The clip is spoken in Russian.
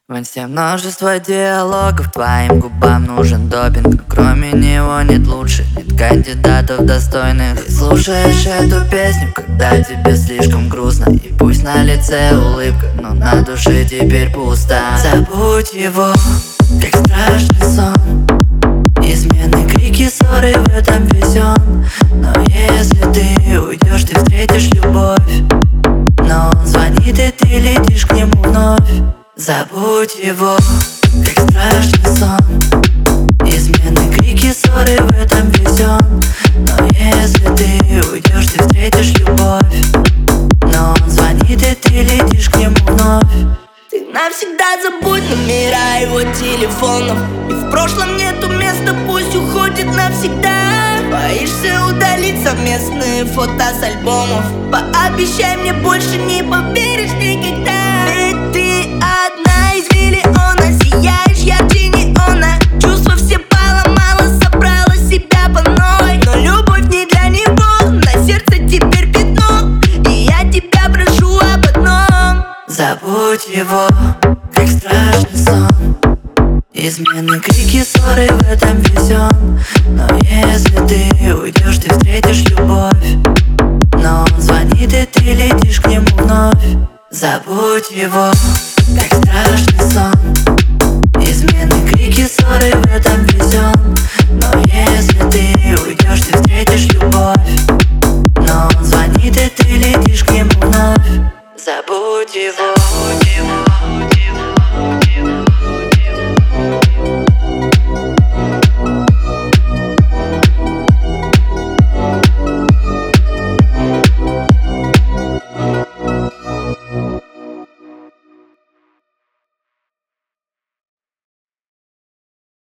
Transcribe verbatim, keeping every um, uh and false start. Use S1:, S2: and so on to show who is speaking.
S1: В инсте множество диалогов, твоим губам нужен допинг, но кроме него нет лучше, нет кандидатов достойных. Ты слушаешь эту песню, когда тебе слишком грустно, и пусть на лице улыбка, но на душе теперь пусто. Забудь его, как страшный сон. Измены, крики, ссоры, в этом весь он. Но если ты уйдешь, ты встретишь любовь. Но он звонит, и ты летишь к нему вновь. Забудь его, как страшный сон. Измены, крики, ссоры, в этом весь он. Но если ты уйдешь, ты встретишь любовь. Но он звонит, и ты летишь к нему вновь.
S2: Ты навсегда забудь номера его телефонов. И в прошлом нету места, пусть уходит навсегда. Боишься удалить совместные фото с альбомов. Пообещай мне, больше не поверишь никогда. Ведь ты одна из миллиона, сияешь ярче неона. Чувства все поломала, собрала себя по новой. Но любовь не для него, на сердце теперь пятно. И я тебя прошу об одном:
S1: забудь его, как страшный сон. Измены, крики, ссоры, в этом весь он. Но если ты уйдешь, ты встретишь любовь. Но он звонит, и ты летишь к нему вновь. Забудь его, как страшный